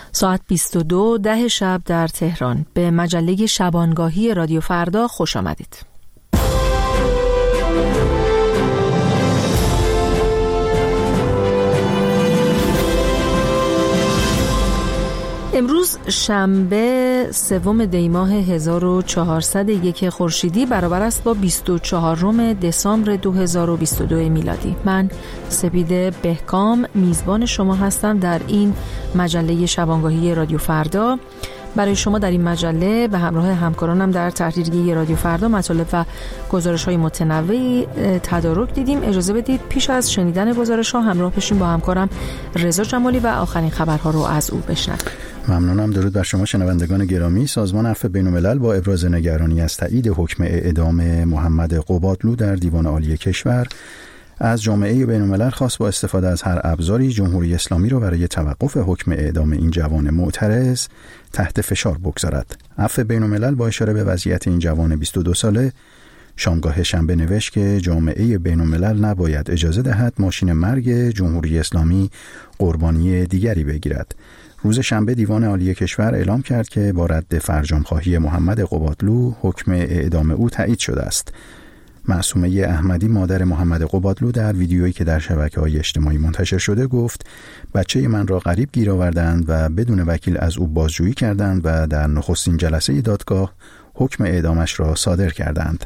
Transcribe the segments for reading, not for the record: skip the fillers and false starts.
ساعت 22:10 شب در تهران. به مجله شبانگاهی رادیو فردا خوش آمدید. امروز شنبه 3 دی ماه 1401 خورشیدی برابر است با 24 دسامبر 2022 میلادی. من سپید بهکام میزبان شما هستم در این مجله شبانگاهی رادیو فردا. برای شما در این مجله به همراه همکارانم در تحریریه رادیو فردا مطالب و گزارش‌های متنوعی تدارک دیدیم. اجازه بدید پیش از شنیدن گزارش‌ها همراه بشیم با همکارم رضا جمالی و آخرین خبرها رو از او بشنویم. ممنونم. درود بر شما شنوندگان گرامی. سازمان عفو بین‌الملل با ابراز نگرانی از تایید حکم اعدام محمد قبادلو در دیوان عالی کشور از جامعه بین‌الملل خواست با استفاده از هر ابزاری جمهوری اسلامی را برای توقف حکم اعدام این جوان معترض تحت فشار بگذارد. عفو بین‌الملل با اشاره به وضعیت این جوان 22 ساله شامگاه شنبه نوشت که جامعه بین‌الملل نباید اجازه دهد ماشین مرگ جمهوری اسلامی قربانی دیگری بگیرد. روز شنبه دیوان عالی کشور اعلام کرد که با رد فرجام‌خواهی محمد قبادلو حکم اعدام او تایید شده است. معصومه احمدی مادر محمد قبادلو در ویدیویی که در شبکه‌های اجتماعی منتشر شده گفت بچه من را غریب گیر آوردند و بدون وکیل از او بازجویی کردند و در نخستین جلسه دادگاه حکم اعدامش را صادر کردند.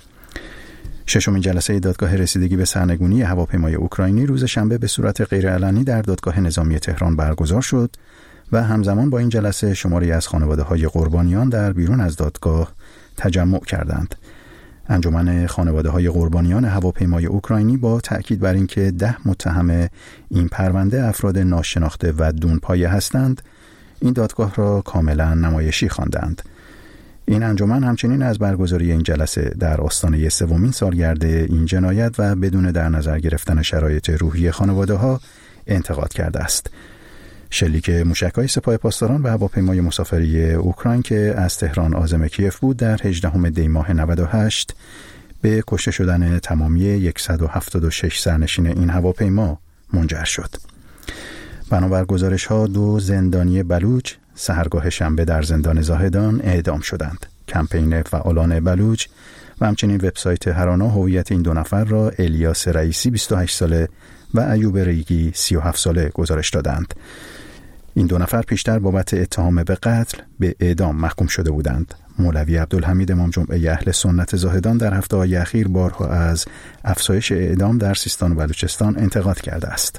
ششمین جلسه دادگاه رسیدگی به سرنگونی هواپیمای اوکراینی روز شنبه به صورت غیرعلنی در دادگاه نظامی تهران برگزار شد و همزمان با این جلسه شماری از خانواده‌های قربانیان در بیرون از دادگاه تجمع کردند. انجمن خانواده‌های قربانیان هواپیمای اوکراینی با تأکید بر اینکه 10 متهم این پرونده افراد ناشناخته و دونپایه هستند، این دادگاه را کاملا نمایشی خواندند. این انجمن همچنین از برگزاری این جلسه در آستانه 3مین سالگرد این جنایت و بدون در نظر گرفتن شرایط روحی خانواده‌ها انتقاد کرده است. شلیک موشک‌های سپاه پاسداران و هواپیمای مسافری اوکراین که از تهران عازم کیف بود در 18 دی ماه 98 به کشته شدن تمامی 176 سرنشین این هواپیما منجر شد. بنابر گزارش‌ها 2 زندانی بلوچ سحرگاه شنبه در زندان زاهدان اعدام شدند. کمپین فعالان بلوچ و همچنین وبسایت هرانا هویت این 2 نفر را الیاس رئیسی 28 ساله و ایوب ریگی 37 ساله گزارش دادند. این 2 نفر پیشتر بابت اتهام به قتل به اعدام محکوم شده بودند. مولوی عبدالحمید امام جمعه اهل سنت زاهدان در هفته‌های اخیر بارها از افزایش اعدام در سیستان و بلوچستان انتقاد کرده است.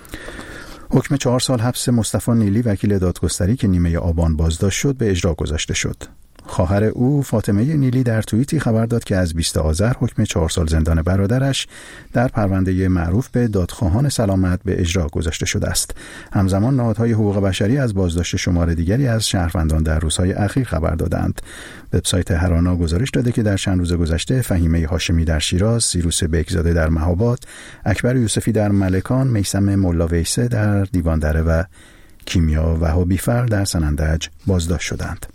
حکم 4 سال حبس مصطفی نیلی وکیل دادگستری که نیمه آبان بازداشت شد به اجرا گذاشته شد. خواهر او فاطمه نیلی در توییتی خبر داد که از 20 آذر حکم 4 سال زندان برادرش در پرونده معروف به دادخواهان سلامت به اجرا گذاشته شده است. همزمان نهادهای حقوق بشری از بازداشت شمار دیگری از شهروندان در روزهای اخیر خبر دادند. وبسایت هرانا گزارش داده که در چند روز گذشته فهیمه هاشمی در شیراز، سیروس بیکزاده در مهاباد، اکبر یوسفی در ملکان، میثم ملا ویسه در دیواندره و کیمیا وهابیفر در سنندج بازداشت شدند.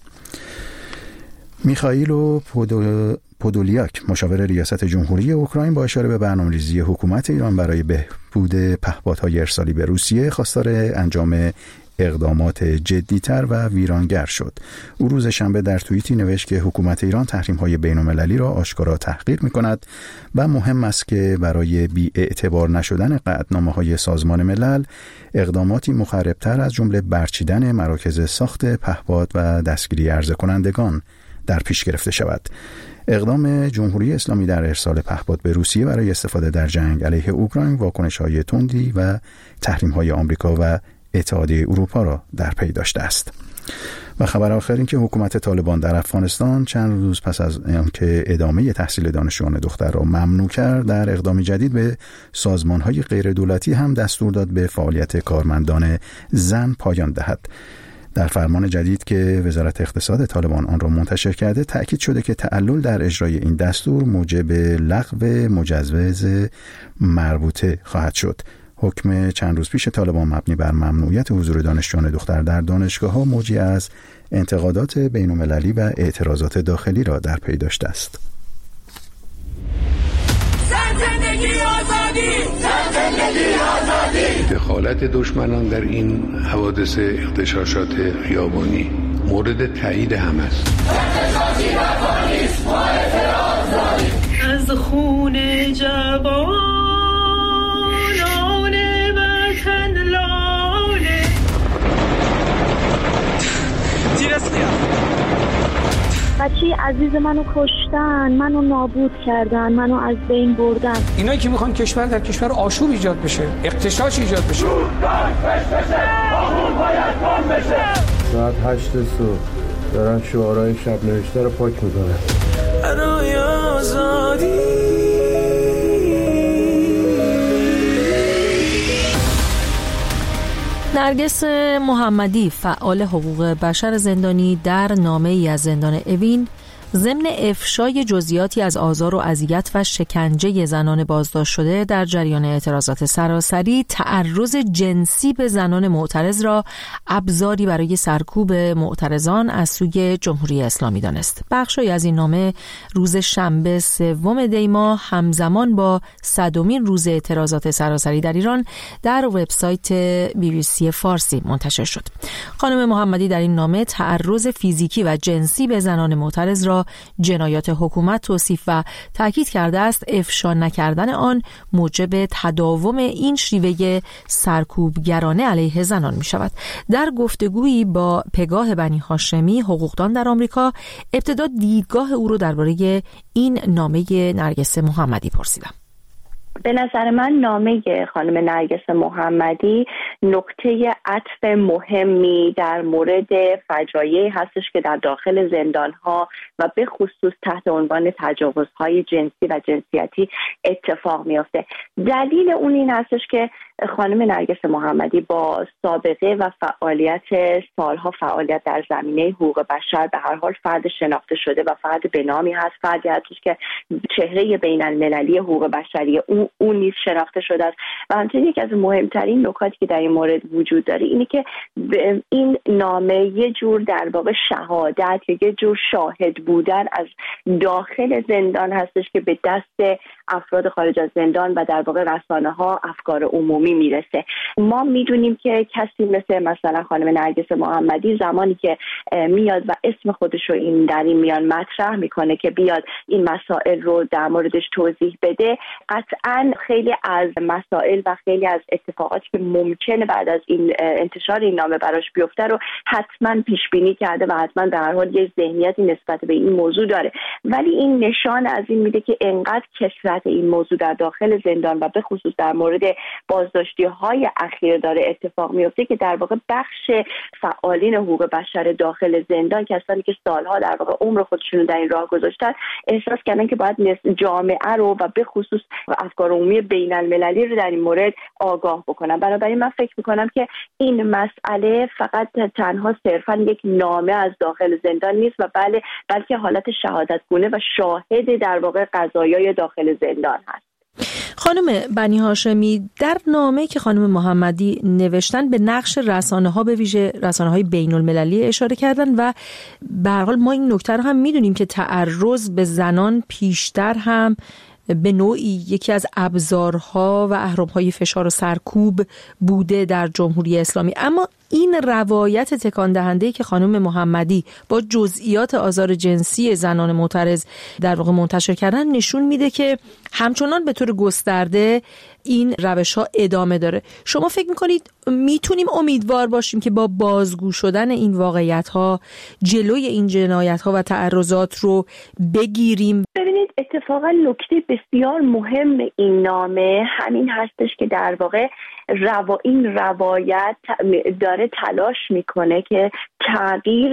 میخائیل پودولیاک مشاور ریاست جمهوری اوکراین با اشاره به برنامه‌ریزی حکومت ایران برای بهبود پهپادهای ارسالی به روسیه خواستار انجام اقدامات جدی‌تر و ویرانگر شد. او روز شنبه در توییتی نوشت که حکومت ایران تحریم‌های بین‌المللی را آشکارا تحقیر می‌کند و مهم است که برای بی‌اعتبار نشدن قطعنامه‌های سازمان ملل اقداماتی مخرب‌تر از جمله برچیدن مراکز ساخت پهپاد و دستگیری عرضه کنندگان در پیش گرفته شود. اقدام جمهوری اسلامی در ارسال پهپاد به روسیه برای استفاده در جنگ علیه اوکراین واکنش‌های تندی و تحریم‌های آمریکا و اتحادیه اروپا را در پی داشته است. و خبر آخر این که حکومت طالبان در افغانستان چند روز پس از اینکه ادامه تحصیل دانشجویان دختر را ممنوع کرد، در اقدامی جدید به سازمان‌های غیر دولتی هم دستور داد به فعالیت کارمندان زن پایان دهد. در فرمان جدید که وزارت اقتصاد طالبان آن را منتشر کرده تأکید شده که تعلل در اجرای این دستور موجب لغو مجوز مربوطه خواهد شد. حکم چند روز پیش طالبان مبنی بر ممنوعیت حضور دانشجویان دختر در دانشگاه‌ها موجی از انتقادات بین‌المللی و اعتراضات داخلی را در پی داشته است. زندگی آزادی! زندگی آزادی! دخالت دشمنان در این حوادث اغتشاشات خیابانی مورد تایید همه است. از خون جوانان وطن لاله بچه عزیز منو کشتن، منو نابود کردن، منو از بین بردن. اینایی که میخوان کشور در کشور آشوب ایجاد بشه، اغتشاش ایجاد بشه. ساعت 8 صبح دارن شعارهای شب نوشته رو پاک میکنن. برای آزادی نرگس محمدی، فعال حقوق بشر زندانی، در نامه‌ای از زندان اوین ضمن افشای جزئیاتی از آزار و اذیت و شکنجه زنان بازداشت شده در جریان اعتراضات سراسری، تعرض جنسی به زنان معترض را ابزاری برای سرکوب معترضان از سوی جمهوری اسلامی دانست. بخشی از این نامه روز شنبه 3 دی ماه همزمان با 100مین روز اعتراضات سراسری در ایران در وبسایت BBC فارسی منتشر شد. خانم محمدی در این نامه تعرض فیزیکی و جنسی به زنان معترض را جنایات حکومت توصیف و تاکید کرده است افشا نکردن آن موجب تداوم این شیوه سرکوبگرانه علیه زنان می شود. در گفتگویی با پگاه بنی هاشمی، حقوقدان در آمریکا، ابتدا دیدگاه او را درباره این نامه نرگس محمدی پرسیدم. به نظر من نامه خانم نرگس محمدی نقطه عطف مهمی در مورد فجایعی هستش که در داخل زندان‌ها و به خصوص تحت عنوان تجاوزهای جنسی و جنسیتی اتفاق میفته. دلیل اون این هستش که خانم نرگس محمدی با سابقه و سالها فعالیت در زمینه حقوق بشر به هر حال فرد شناخته شده و فرد به نامی هست، فردی هستش که چهره بین المللی حقوق بشری اون نیز شناخته شده است. و همچنین یکی از مهمترین نکاتی که در این مورد وجود داره اینه که این نامه یه جور در واقع شهادت یا یه جور شاهد بودن از داخل زندان هستش که به دست افراد خارج از زندان و در واقع رسانه‌ها افکار عمومی میرسه. ما میدونیم که کسی مثلا خانم نرگس محمدی زمانی که میاد و اسم خودش رو در این میان مطرح میکنه که بیاد این مسائل رو در موردش توضیح بده، قطعاً خیلی از مسائل و خیلی از اتفاقاتی که ممکنه بعد از این انتشار این نامه براش بیفته رو حتما پیش بینی کرده و حتما در هر حال یه ذهنیتی نسبت به این موضوع داره. ولی این نشان از این میده که انقدر کثرت این موضوع در داخل زندان و به خصوص در مورد بازداشتی‌های اخیر داره اتفاق میفته که در واقع بخش فعالین حقوق بشر داخل زندان، کسانی که سالها در واقع عمر خودشون در این راه گذاشتن، احساس کردن که باید جامعه رو و به خصوص افکار عمومی بین المللی رو در این مورد آگاه بکنن. بنابراین من فکر میکنم که این مسئله فقط تنها صرفا یک نامه از داخل زندان نیست و بلکه حالت شهادتگونه و شاهد در واقع قضایای داخل زندان هست. خانم بنی هاشمی، در نامه‌ای که خانم محمدی نوشتن به نقش رسانه‌ها، به ویژه رسانه‌های بین‌المللی اشاره کردن و به هر حال ما این نکته رو هم می‌دونیم که تعرض به زنان پیشتر هم به نوعی یکی از ابزارها و اهرم‌های فشار و سرکوب بوده در جمهوری اسلامی. اما این روایت تکان دهنده‌ای که خانم محمدی با جزئیات آزار جنسی زنان معترض در واقع منتشر کردن نشون میده که همچنان به طور گسترده این روش‌ها ادامه داره. شما فکر می‌کنید میتونیم امیدوار باشیم که با بازگو شدن این واقعیت‌ها جلوی این جنایت‌ها و تعرضات رو بگیریم؟ ببینید، اتفاقا نکته بسیار مهم این نامه همین هستش که در واقع این روایت داره تلاش میکنه که تغییر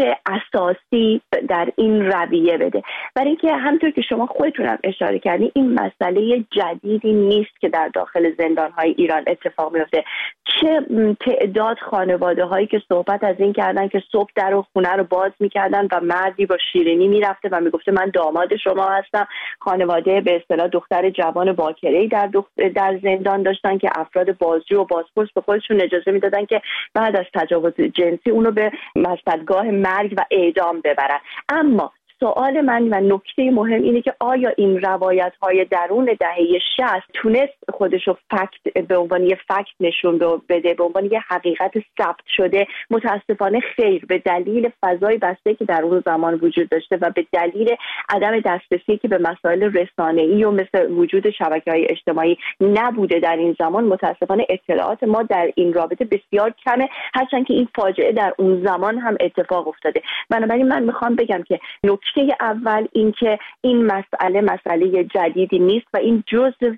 اساسی در این رویه بده. برای اینکه همونطور که شما خودتون هم اشاره کردین، این مسئله جدیدی نیست که در داخل زندان‌های ایران اتفاق میفته. چه تعداد خانواده هایی که صحبت از این کردن که صبح در و خونه رو باز میکردن و مردی با شیرینی میرفته و میگفته من داماد شما هستم. خانواده به اصطلاح دختر جوان باکره‌ای در زندان داشتن که افراد بازجو و بازپرس به خودشون اجازه میدادن که بعد از تجاوز جنسی اونو به مصدگاه مرگ و اعدام ببرن. اما سوال من و نکته مهم اینه که آیا این روایت‌های درون دهه 60 تونست خودشو فکت به عنوان یه فکت نشون بده، به عنوان یه حقیقت ثبت شده؟ متاسفانه خیر، به دلیل فضای بسته که در اون زمان وجود داشته و به دلیل عدم دسترسی که به مسائل رسانه‌ای و مثل وجود شبکه‌های اجتماعی نبوده در این زمان، متاسفانه اطلاعات ما در این رابطه بسیار کمه، هرچند که این فاجعه در اون زمان هم اتفاق افتاده. بنابراین من میخوام بگم که نکته اول این که این مسئله جدیدی نیست و این جزو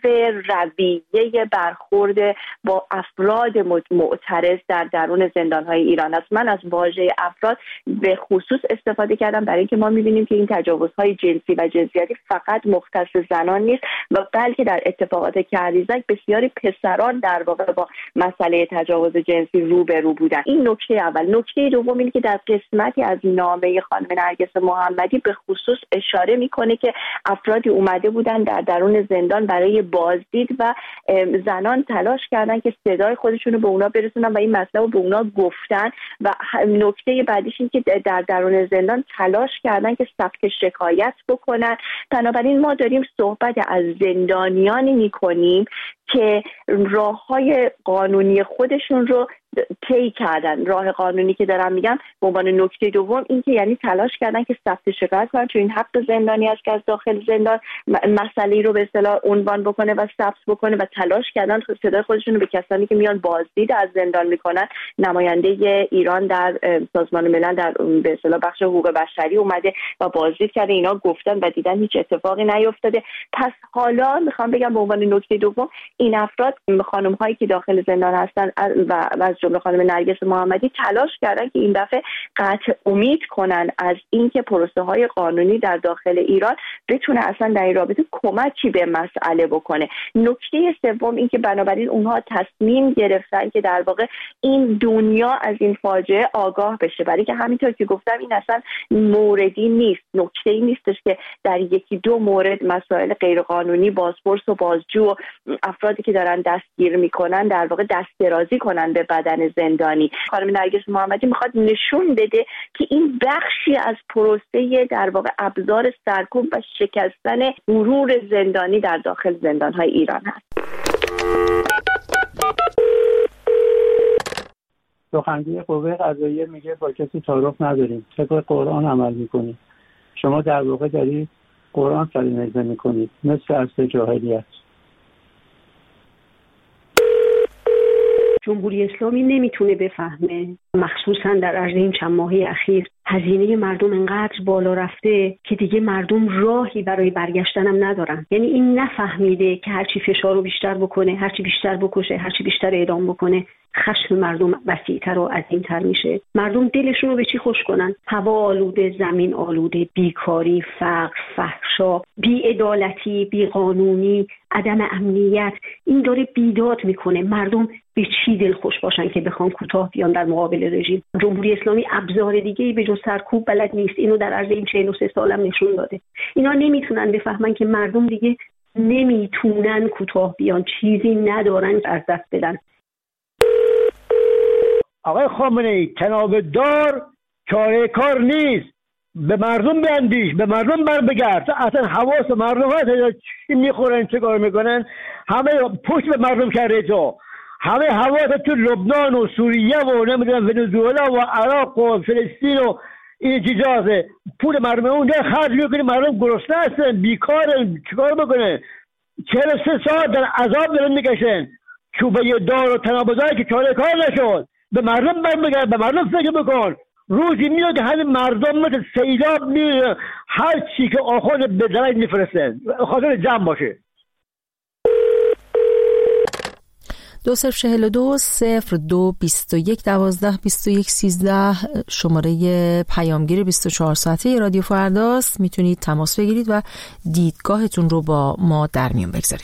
رویه برخورد با افراد معترض در درون زندان‌های ایران است. من از واژه افراد به خصوص استفاده کردم برای اینکه ما می‌بینیم که این تجاوزهای جنسی و جنسیتی فقط مختص زنان نیست و بلکه در اتفاقات کریزک بسیاری پسران در واقع با مسئله تجاوز جنسی روبرو بودن. این نکته اول. نکته دوم اینه که در قسمتی از نامه خانم نرگس محمدی به خصوص اشاره میکنه که افرادی اومده بودن در درون زندان برای بازدید و زنان تلاش کردن که صدای خودشون رو به اونا برسونن و این مسئله رو به اونا گفتن و نکته بعدیش این که در درون زندان تلاش کردن که ثبت شکایت بکنن. بنابراین ما داریم صحبت از زندانیانی میکنیم که راه‌های قانونی خودشون رو طی کردن. راه قانونی که دارم میگم به عنوان نکته دوم این که یعنی تلاش کردن که ثبت شکایت کنن، چون این حق زندانی است که از داخل زندان مسئله رو به اصطلاح عنوان بکنه و ثبت بکنه و تلاش کردن صدای خودشون رو به کسانی که میان بازدید از زندان میکنن. نماینده ایران در سازمان ملل در به اصطلاح بخش حقوق بشری اومده و بازدید کرده، اینا گفتن و دیدن هیچ اتفاقی نیفتاده. پس حالا میخوام بگم به عنوان نکته دوم این افراد، خانم هایی که داخل زندان هستن و از جمله خانم نرگس محمدی، تلاش کردن که این دفعه قطع امید کنن از اینکه پروسه های قانونی در داخل ایران بتونه اصلا در این رابطه کمکی به مسئله بکنه. نکته سوم این که بنابراین اونها تصمیم گرفتن که در واقع این دنیا از این فاجعه آگاه بشه، برای که همینطور که گفتم این اصلا موردی نیست، نکته‌ای نیستش که در یکی دو مورد مسائل غیرقانونی بازپرس و بازجو و افرادی که دارن دستگیر میکنن در واقع دست درازی کنن به بدن زندانی. خانم نرگس محمدی میخواد نشون بده که این بخشی از پروسه در واقع ابزار سرکوب و شکستن غرور زندانی در داخل زندان‌های ایران هست. سخنگوی قوه قضاییه میگه با کسی تعارف نداریم، طبق قرآن عمل میکنیم. شما در واقع دارید قرآن سرنیزه میکنید، مثل عصر جاهلیت. جمهوری اسلامی نمیتونه بفهمه، مخصوصا در عرض این چند ماهه اخیر هزینه مردم انقدر بالا رفته که دیگه مردم راهی برای برگشتن هم ندارن. یعنی این نفهمیده که هرچی فشار رو بیشتر بکنه، هرچی بیشتر بکشه، هرچی بیشتر اعدام بکنه، خشم مردم وسیع‌تر و عظیم‌تر میشه. مردم دلشون رو به چی خوش کنن؟ هوا آلوده، زمین آلوده، بیکاری، فقر، فحشا، بی‌عدالتی، بی‌قانونی، عدم امنیت، این داره بیداد میکنه. مردم به چی دل خوش باشن که بخوان کوتاه بیان در مقابل رژیم؟ جمهوری اسلامی ابزار دیگه‌ای به جز سرکوب بلد نیست. اینو در عرض این 43 سالم نشون داده. اینا نمیتونن بفهمن که مردم دیگه نمیتونن کوتاه بیان، چیزی ندارن از دست بدن. آقای خامنه‌ای، تناب دار چاره کار نیست. به مردم بیندیش، به مردم بر بگرد. اصلا حواس مردم هست چی میخورن، چه کار میکنن، همه پشت به مردم کرده. تو همه حواس تو لبنان و سوریه و نمیدونم ونزوئلا و عراق و فلسطین و این چیزاست. پول مردم اونجا خرج میکنه، مردم گرسنه هستن، بیکارن، چیکار بکنن؟ 43 ساعت در عذاب دارن میکشن. چوبه دار و تنابزایی که چاره کار نشد. به مردم برمیگرد، به مردم فکر بکن. روزی میاد که همین مردم مثل سیلاب میره، هر چی که آخوند به درج میفرستن خاطر جمع باشه. 2042-02-21-12-21-13 شماره پیامگیر 24 ساعته رادیو فرداست. میتونید تماس بگیرید و دیدگاهتون رو با ما در میون بگذارید.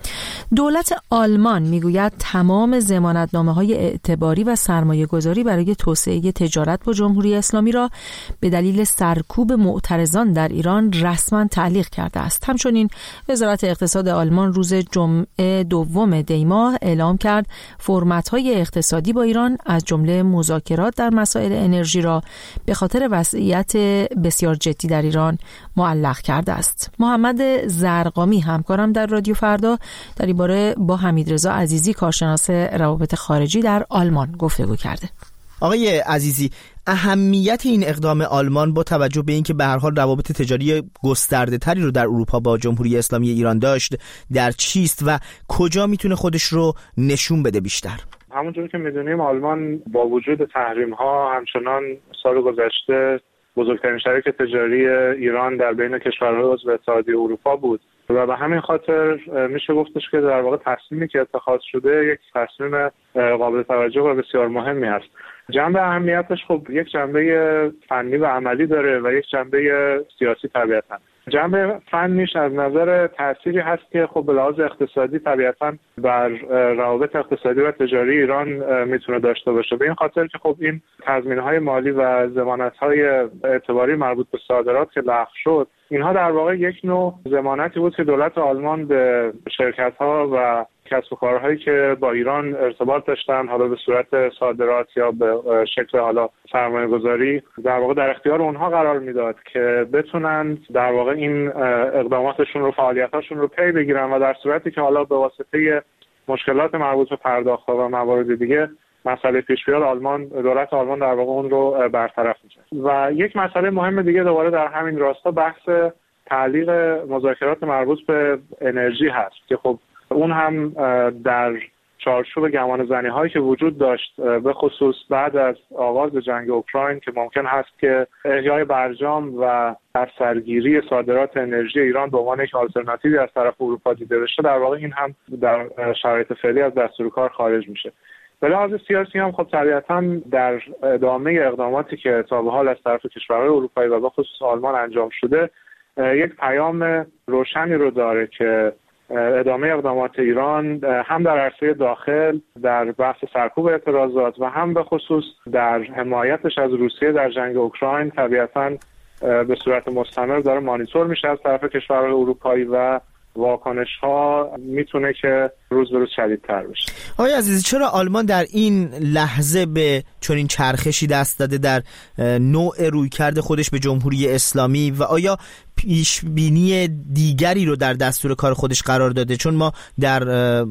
دولت آلمان میگوید تمام ضمانتنامه‌های اعتباری و سرمایه‌گذاری برای توسعه تجارت با جمهوری اسلامی را به دلیل سرکوب معترضان در ایران رسما تعلیق کرده است. همچنین وزارت اقتصاد آلمان روز جمعه 2 دی ماه اعلام کرد فرمت‌های اقتصادی با ایران از جمله مذاکرات در مسائل انرژی را به خاطر وضعیت بسیار جدی در ایران معلق کرده است. محمد زرقامی همکارم در رادیو فردا در این باره با حمیدرضا عزیزی کارشناس روابط خارجی در آلمان گفتگو کرده. آقای عزیزی، اهمیت این اقدام آلمان با توجه به اینکه به هر حال روابط تجاری گسترده تری رو در اروپا با جمهوری اسلامی ایران داشت در چیست و کجا میتونه خودش رو نشون بده بیشتر؟ همونجور که میدونیم آلمان با وجود تحریم ها همچنان سال گذشته بزرگترین شریک تجاری ایران در بین کشورهای عضو اتحادیه اروپا بود و به همین خاطر میشه گفتش که در واقع تصمیمی که اتخاذ شده یک تصمیم قابل توجه و بسیار مهمی است. جنبه اهمیتش خب یک جنبه فنی و عملی داره و یک جنبه سیاسی طبیعتاً. جنبه فنیش از نظر تأثیری هست که خب به لحاظ اقتصادی طبیعتاً بر روابط اقتصادی و تجاری ایران میتونه داشته باشه، به این خاطر که خب این تضمین‌های مالی و ضمانت‌های اعتباری مربوط به صادرات که لغو شد، اینها در واقع یک نوع ضمانتی بود که دولت آلمان به شرکت‌ها و کسب و کارهایی که با ایران ارتباط داشتن، حالا به صورت صادرات یا به شکل حالا سرمایه‌گذاری، در واقع در اختیار اونها قرار میداد که بتونن در واقع این اقداماتشون رو، فعالیتاشون رو پی بگیرن و در صورتی که حالا به واسطه مشکلات مربوط به پرداخت‌ها و موارد دیگه مسئله پیش بیاد، دولت آلمان در واقع اون رو برطرف می‌کنه. و یک مسئله مهم دیگه دوباره در همین راستا بحث تعلیق مذاکرات مربوط به انرژی هست که خب اون هم در چارچوب گمانه‌زنی هایی که وجود داشت به خصوص بعد از آغاز جنگ اوکراین که ممکن هست که احیای برجام و سرگیری صادرات انرژی ایران به عنوان یک آلترناتیوی از طرف اروپا دیده بشه، در واقع این هم در شرایط فعلی از دستور کار خارج میشه. به لحاظ سیاسی هم خب طبیعتاً در ادامه اقداماتی که تا به حال از طرف کشورهای اروپایی و به خصوص آلمان انجام شده یک پیام روشنی رو داره که ادامه اقدامات ایران هم در عرصه داخل در بحث سرکوب اعتراضات و هم به خصوص در حمایتش از روسیه در جنگ اوکراین طبیعتاً به صورت مستمر داره مانیتور میشه از طرف کشورهای اروپایی و واکنش ها میتونه که روز به روز شدیدتر بشه. آقای عزیزی، چرا آلمان در این لحظه به چنین چرخشی دست داده در نوع رویکرد خودش به جمهوری اسلامی و آیا پیش بینی دیگری رو در دستور کار خودش قرار داده؟ چون ما در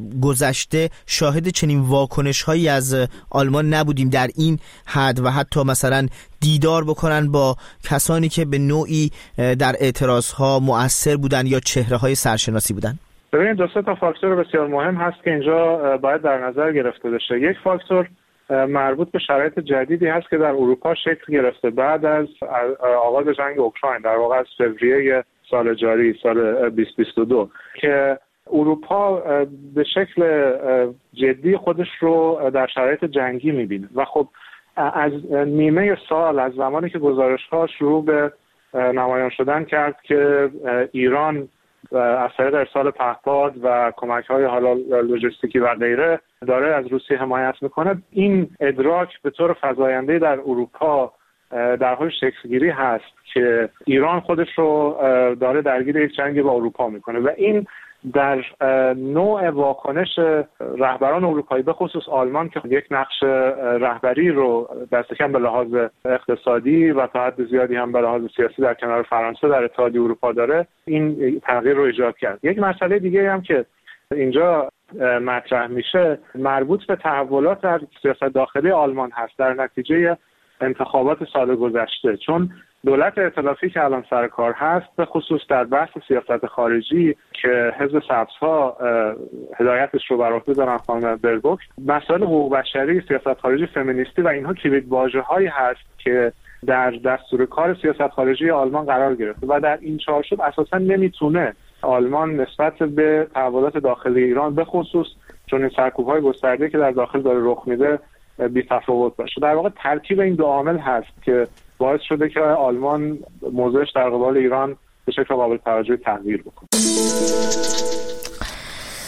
گذشته شاهد چنین واکنش هایی از آلمان نبودیم در این حد و حتی مثلا دیدار بکنن با کسانی که به نوعی در اعتراض ها مؤثر بودن یا چهره های سرشناسی بودن. ببینید دو سه تا فاکتور بسیار مهم هست که اینجا باید در نظر گرفته بشه. یک فاکتور مربوط به شرایط جدیدی هست که در اروپا شکل گرفته بعد از آغاز جنگ اوکراین، در واقع از فوریه سال جاری سال 2022 که اروپا به شکل جدی خودش رو در شرایط جنگی میبینه و خب از نیمه سال از زمانی که گزارش‌ها شروع به نمایان شدن کرد که ایران از طریق ارسال پهپاد و کمک‌های حالا لوجستیکی و غیره داره از روسیه حمایت میکنه، این ادراک به طور فزاینده در اروپا در حال شکل‌گیری هست که ایران خودش رو داره درگیر یک جنگ با اروپا میکنه و این در نوع واکنش رهبران اروپایی به خصوص آلمان که یک نقش رهبری رو دست کم به لحاظ اقتصادی و تا حد زیادی هم به لحاظ سیاسی در کنار فرانسه در اتحادیه اروپا داره، این تغییر رو ایجاد کرد. یک مسئله دیگه هم که اینجا مطرح میشه مربوط به تحولات در سیاست داخلی آلمان هست در نتیجه انتخابات سال گذشته، چون دولت ائتلافی که الان سر کار هست به خصوص در بحث سیاست خارجی که حزب سبزها هدایتش رو بر عهده دارن خانم بربوک، مسائل حقوق بشری، سیاست خارجی فمینیستی و اینها کلیدواژه‌هایی هست که در دستور کار سیاست خارجی آلمان قرار گرفته و در این چارچوب اساسا نمیتونه آلمان نسبت به تحولات داخلی ایران به خصوص چون این سرکوب‌های گسترده که در داخل داره رخ میده بی تفاوت باشه. در واقع ترکیب این دو عامل هست که باعث شده که آلمان موضعش در قبال ایران به شکل قابل توجهی تغییر بکنه.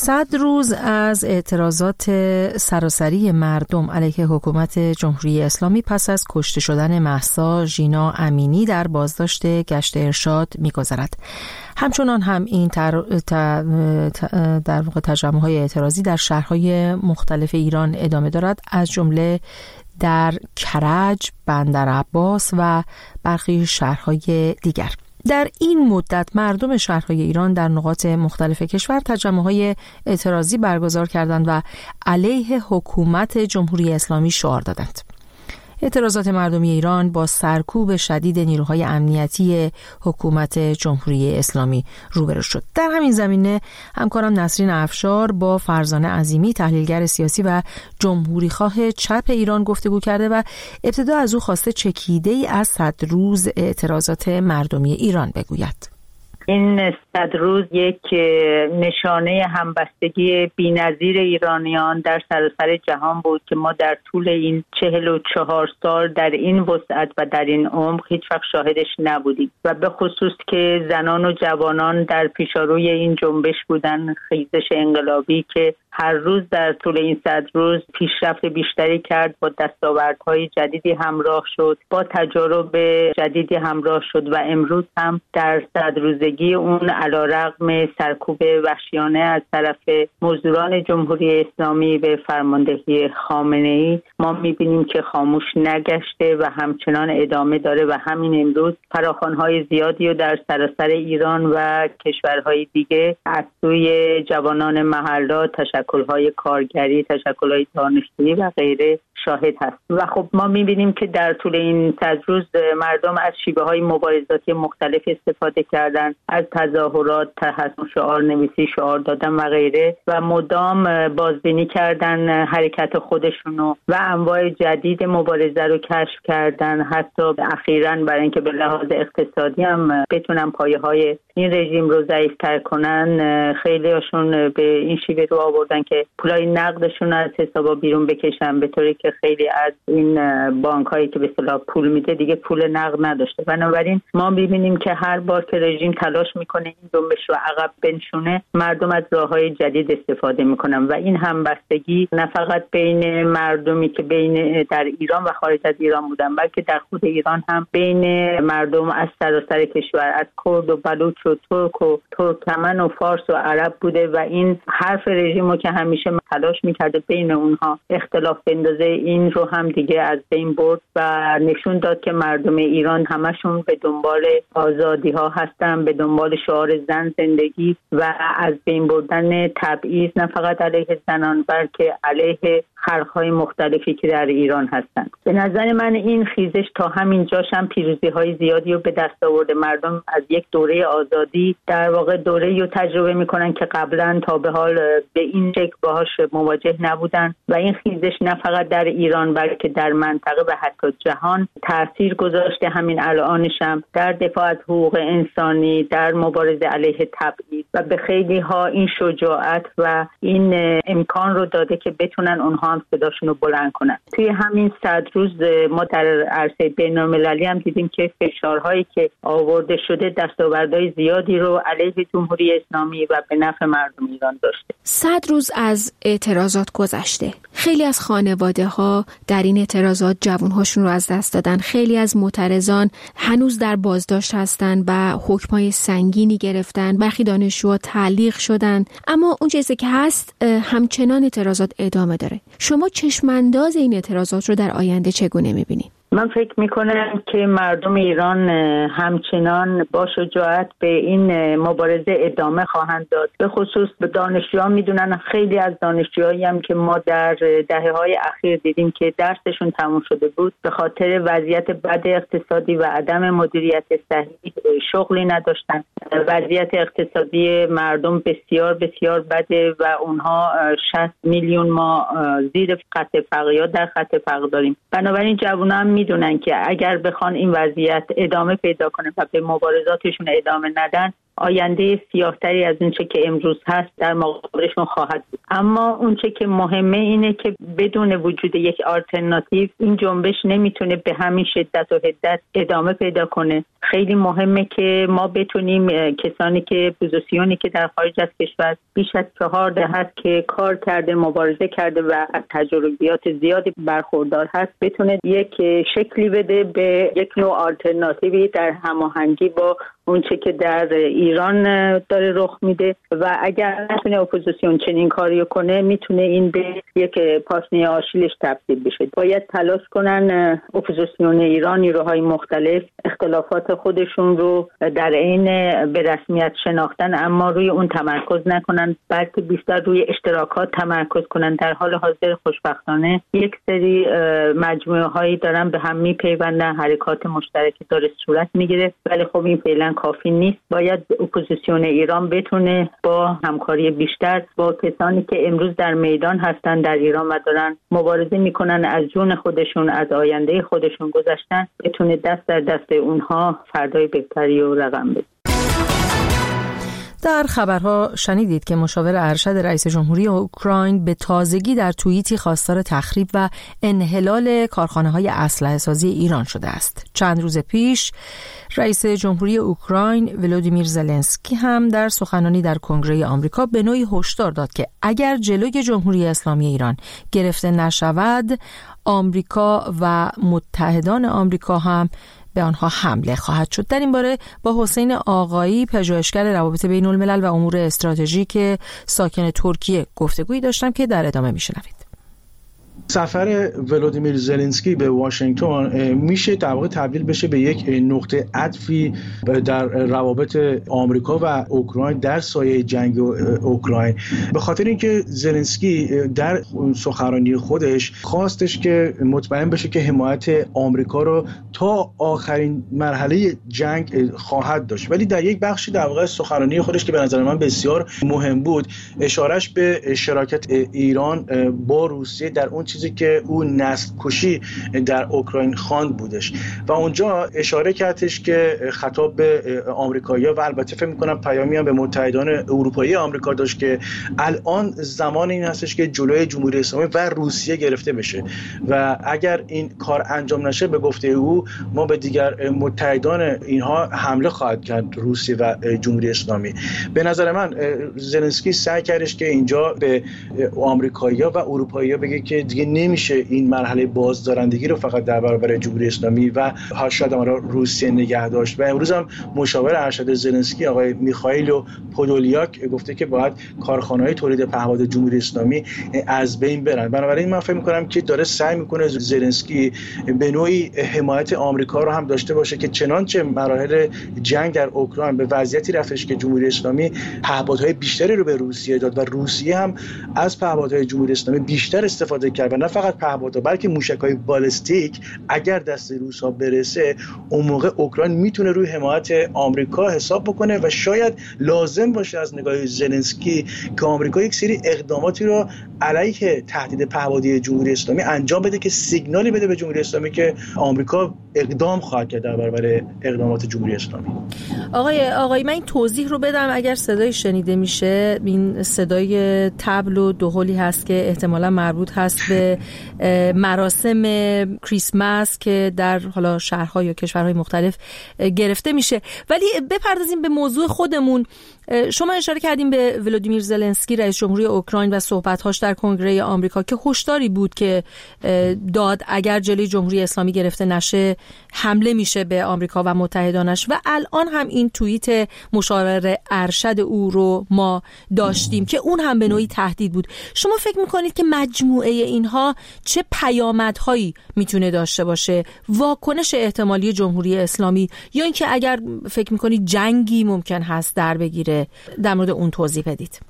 100 روز از اعتراضات سراسری مردم علیه حکومت جمهوری اسلامی پس از کشته شدن مهسا ژینا امینی در بازداشت گشت ارشاد می‌گذرد. همچنان هم این در واقع تجمع‌های اعتراضی در شهرهای مختلف ایران ادامه دارد، از جمله در کرج، بندرعباس و برخی شهرهای دیگر. در این مدت مردم شهرهای ایران در نقاط مختلف کشور تجمع‌های اعتراضی برگزار کردند و علیه حکومت جمهوری اسلامی شعار دادند. اعتراضات مردمی ایران با سرکوب شدید نیروهای امنیتی حکومت جمهوری اسلامی روبرو شد. در همین زمینه همکارم نسرین افشار با فرزانه عظیمی، تحلیلگر سیاسی و جمهوریخواه چپ ایران گفتگو کرده و ابتدا از او خواسته چکیده‌ای از 100 روز اعتراضات مردمی ایران بگوید. این 100 روز یک نشانه همبستگی بی‌نظیر ایرانیان در سراسر جهان بود که ما در طول این 44 سال در این وسعت و در این عمق هیچ وقت شاهدش نبودیم و به خصوص که زنان و جوانان در پیشاروی این جنبش بودن، خیزش انقلابی که هر روز در طول این 100 روز پیشرفت بیشتری کرد، با دستاوردهای جدیدی همراه شد، با تجارب جدیدی همراه شد و امروز هم در 100 روزگی اون علیرغم سرکوب وحشیانه از طرف مزدوران جمهوری اسلامی به فرماندهی خامنه‌ای ما می‌بینیم که خاموش نگشته و همچنان ادامه داره و همین امروز فراخوان‌های زیادی رو در سراسر ایران و کشورهای دیگه از سوی جوانان محلات، تشکل‌های کارگری، تشکل‌های دانشجویی و غیره شاهد هست و خب ما می‌بینیم که در طول این 100 روز مردم از شیوه‌های مبارزاتی مختلف استفاده کردن، از تظاهرات، تحسن شعار نویسی، شعار دادن و غیره و مدام بازبینی کردن حرکت خودشونو و انواع جدید مبارزه رو کشف کردن. حتی اخیراً برای اینکه به لحاظ اقتصادی هم بتونن پایه‌های این رژیم رو ضعیف‌تر کنن، خیلی‌هاشون به این شیوه رو آوردن که پولای نقدشون از حسابا بیرون بکشن، به طوری که خیلی از این بانک‌هایی که به اصطلاح پول میده دیگه پول نقد نداشته. بنابراین ما می‌بینیم که هر بار که رژیم تلاش میکنه این جنبش رو عقب بنشونه، مردم از راه‌های جدید استفاده میکنن و این همبستگی نه فقط بین مردمی که بین در ایران و خارج از ایران بودن، بلکه در خود ایران هم بین مردم از سراسر کشور، از کرد و بلوچ و ترک و ترکمن و فارس و عرب بوده و این حرف رژیم رو که همیشه تلاش میکرده بین اونها اختلاف بندازه، این رو هم دیگه از بین برد و نشون داد که مردم ایران همشون به دنبال آزادی ها هستن، به دنبال شعار زن زندگی و از بین بردن تبعیض، نه فقط علیه زنان بلکه علیه خلق‌های مختلفی که در ایران هستند. به نظر من این خیزش تا همین جاش هم پیروزی‌های زیادی رو به دست آورده. مردم از یک دوره آزادی در واقع دوره‌ای رو تجربه می‌کنن که قبلا تا به حال به این شکل باهاش مواجه نبودن و این خیزش نه فقط در ایران بلکه در منطقه و حتی جهان تأثیر گذاشته. همین الانش هم در دفاع از حقوق انسانی، در مبارزه علیه تبعیض و به خیلی ها این شجاعت و این امکان رو داده که بتونن اونها هم صداشون رو بلند کنن. توی همین 100 روز ما در عرصه بین‌المللی هم دیدیم که فشارهایی که آورده شده دستاوردهای زیادی رو علیه جمهوری اسلامی و به نفع مردم ایران داشته. 100 روز از اعتراضات گذشته. خیلی از خانواده‌ها در این اعتراضات جوان‌هاشون رو از دست دادن. خیلی از معترضان هنوز در بازداشت هستن و حکم‌های سنگینی گرفتن. برخی دانشجوها تعلیق شدن. اما اون چیزی که هست همچنان اعتراضات ادامه داره. شما چشمانداز این اعتراضات رو در آینده چگونه می‌بینید؟ من فکر میکنم که مردم ایران همچنان با شجاعت به این مبارزه ادامه خواهند داد. به خصوص به دانشجویان میدونن، خیلی از دانشجوهایی هم که ما در دهه‌های اخیر دیدیم که درسشون تموم شده بود، به خاطر وضعیت بد اقتصادی و عدم مدیریت صحیح شغلی نداشتن. وضعیت اقتصادی مردم بسیار بسیار بده و اونها 60 میلیون ما زیر خط فقر یا در خط فقر داریم. بنابراین جوانان میدونن که اگر بخوان این وضعیت ادامه پیدا کنه و به مبارزاتشون ادامه ندن، آینده سیاه‌تری از اون چه که امروز هست در مقابلشون خواهد بود. اما اون چه که مهمه اینه که بدون وجود یک آلترناتیو این جنبش نمیتونه به همین شدت و حدت ادامه پیدا کنه. خیلی مهمه که ما بتونیم کسانی که اپوزیسیونی که در خارج از کشور بیش از 4 دهه است که کار کرده، مبارزه کرده و از تجربیات زیادی برخوردار هست بتونه یک شکلی بده به یک نوع آلترناتیوی در هماهنگی با اون چه که در ایران داره رخ میده و اگر نتونه اپوزیسیون چنین کاریو کنه میتونه این به یک پاشنه آشیلش تبدیل بشه. باید تلاش کنن اپوزیسیون ایران، نیروهای مختلف اختلافات خودشون رو در عین به رسمیت شناختن اما روی اون تمرکز نکنن، بلکه بیشتر روی اشتراکات تمرکز کنن. در حال حاضر خوشبختانه یک سری مجموعه هایی دارن به هم میپیوندن، حرکات مشترکی داره صورت میگیره، ولی خب این فعلا کافی نیست. باید اپوزیسیون ایران بتونه با همکاری بیشتر با کسانی که امروز در میدان هستن در ایران و دارن مبارزه میکنن، از جون خودشون، از آینده خودشون گذشتن، بتونه دست در دست اونها فردای بهتری و رقم بده. در خبرها شنیدید که مشاور ارشد رئیس جمهوری اوکراین به تازگی در توییتی خواستار تخریب و انحلال کارخانه‌های اسلحه‌سازی ایران شده است. چند روز پیش رئیس جمهوری اوکراین ولودیمیر زلنسکی هم در سخنرانی در کنگره آمریکا به نوعی هشدار داد که اگر جلوی جمهوری اسلامی ایران گرفته نشود، آمریکا و متحدان آمریکا هم به آنها حمله خواهد شد. در این باره با حسین آقایی، پژوهشگر روابط بین الملل و امور استراتژیک ساکن ترکیه گفتگویی داشتم که در ادامه میشنوید. سفر ولودیمیر زلنسکی به واشنگتن میشه در واقع تبدیل بشه به یک نقطه عطفی در روابط آمریکا و اوکراین در سایه جنگ اوکراین، به خاطر اینکه زلنسکی در سخنرانی خودش خواستش که مطمئن بشه که حمایت آمریکا رو تا آخرین مرحله جنگ خواهد داشت، ولی در یک بخشی در واقع سخنرانی خودش که به نظر من بسیار مهم بود، اشارش به شراکت ایران با روسیه در اون چیزی که او نسل کشی در اوکراین خواند بودش و اونجا اشاره کردش که خطاب به آمریکایی‌ها و البته فکر می‌کنم پیامی هم به متحدان اروپایی آمریکا داشت که الان زمان این هستش که جلوی جمهوری اسلامی و روسیه گرفته بشه و اگر این کار انجام نشه به گفته او ما به دیگر متحدان اینها حمله خواهد کرد، روسیه و جمهوری اسلامی. به نظر من زلنسکی سعی کردش که اینجا به آمریکایی‌ها و اروپایی‌ها بگه که دیگه نمیشه این مرحله بازدارندگی رو فقط در برابر جمهوری اسلامی و شاید هم روسیه نگه داشت و امروز هم مشاور ارشد زلنسکی آقای میخائیل پودولیاک گفته که باید کارخانه‌های تولید پهپاد جمهوری اسلامی از بین برن. بنابراین من فکر می‌کنم که داره سعی می‌کنه زلنسکی به نوعی حمایت آمریکا رو هم داشته باشه که چنانچه مراحل جنگ در اوکراین به وضعیتی رفتش که جمهوری اسلامی پهپادهای بیشتری رو به روسیه داد و روسیه هم از پهپادهای جمهوری اسلامی بیشتر استفاده کرد و نه فقط پهپادها بلکه موشک‌های بالستیک اگر دست روس‌ها برسه اون موقع اوکراین میتونه روی حمایت آمریکا حساب بکنه و شاید لازم باشه از نگاه زلنسکی که آمریکا یک سری اقداماتی رو علیه تهدید پهپادی جمهوری اسلامی انجام بده که سیگنالی بده به جمهوری اسلامی که آمریکا اقدام خواهد کرد در برابر اقدامات جمهوری اسلامی. آقای من این توضیح رو بدم اگر صدای شنیده میشه. این صدای طبل و دهلی هست که احتمالاً مربوط هست به مراسم کریسمس که در حالا شهرها یا کشورهای مختلف گرفته میشه. ولی بپردازیم به موضوع خودمون. شما اشاره کردیم به ولودیمیر زلنسکی رئیس جمهوری اوکراین و صحبت‌هاش در کنگره آمریکا که هشداری بود که داد اگر جلوی جمهوری اسلامی گرفته نشه حمله میشه به آمریکا و متحدانش و الان هم این توییت مشاور ارشد او رو ما داشتیم که اون هم به نوعی تهدید بود. شما فکر میکنید که مجموعه اینها چه پیامدهایی میتونه داشته باشه؟ واکنش احتمالی جمهوری اسلامی یا اینکه اگر فکر میکنید جنگی ممکن هست در بگیره، در مورد اون توضیح بدید.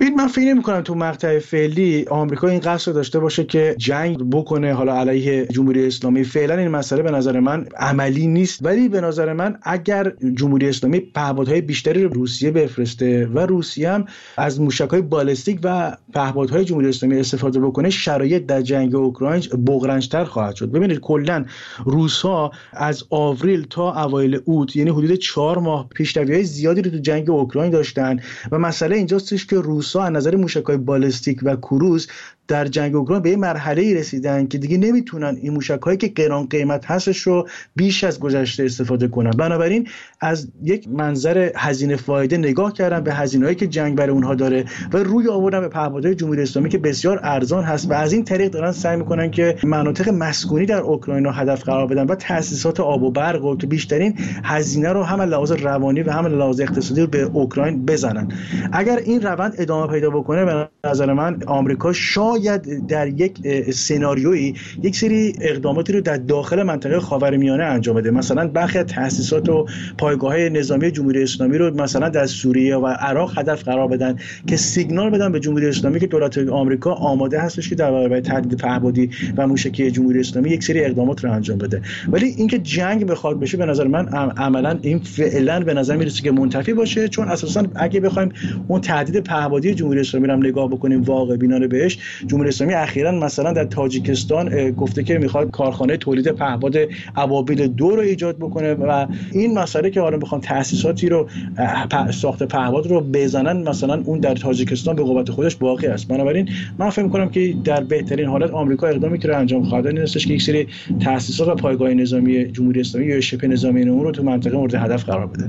من فکر نمی‌کنم تو مقطع فعلی آمریکا این قصد داشته باشه که جنگ بکنه حالا علیه جمهوری اسلامی. فعلا این مسئله به نظر من عملی نیست، ولی به نظر من اگر جمهوری اسلامی پهپادهای بیشتری رو روسیه بفرسته و روسیه هم از موشک‌های بالستیک و پهپادهای جمهوری اسلامی استفاده بکنه، شرایط در جنگ اوکراین بغرنج‌تر خواهد شد. ببینید کلاً روس‌ها از آوریل تا اوایل اوت، یعنی حدود 4 ماه پیشروی‌های زیادی رو تو جنگ اوکراین داشتن و مسئله اینجاست که روس‌ها از نظر موشک‌های بالستیک و کروز در جنگ اوکراین به یه مرحله‌ای رسیدن که دیگه نمیتونن این موشک‌هایی که گران قیمت هستش رو بیش از گذشته استفاده کنن. بنابراین از یک منظر هزینه فایده نگاه کردن به هزینه‌هایی که جنگ برای اونها داره و روی آوردن به پهپادهای جمهوری اسلامی که بسیار ارزان هست و از این طریق دارن سعی میکنن که مناطق مسکونی در اوکراین رو هدف قرار بدن و تأسیسات آب و برق رو که بیشترین هزینه رو هم لحاظ روانی و هم لحاظ اقتصادی رو به اوکراین بزنن. اگر این روند ادامه پیدا بکنه به نظر من آمریکا شاید در یک سناریویی یک سری اقداماتی رو در داخل منطقه خاورمیانه انجام بده. مثلا برخی از تأسیسات و پایگاه‌های نظامی جمهوری اسلامی رو مثلا در سوریه و عراق هدف قرار بدن که سیگنال بدن به جمهوری اسلامی که دولت آمریکا آماده هستش که در برابر تهدید پهپادی و موشکی جمهوری اسلامی یک سری اقدامات رو انجام بده. ولی اینکه جنگ بخواد بشه به نظر من عملاً این فعلا به نظر میرسه که منتفی باشه، چون اساساً اگه بخوایم اون تهدید پهپادی جمهوری اسلامی رو هم نگاه بکنیم واقع بینانه بهش، جمهوری اسلامی اخیراً مثلا در تاجیکستان گفته که میخواد کارخانه تولید پهپاد ابابیل 2 رو ایجاد بکنه و این مسئله که حالا بخوام تأسیساتی رو ساخت پهپاد رو بزنن مثلا اون در تاجیکستان به قوت خودش باقی است. بنابراین من فکر می‌کنم که در بهترین حالت آمریکا اقدامی که رو انجام خواهد داد این هستش که یک سری تأسیسات و پایگاه نظامی جمهوری اسلامی یا شبه نظامی اون رو تو منطقه مورد هدف قرار بده.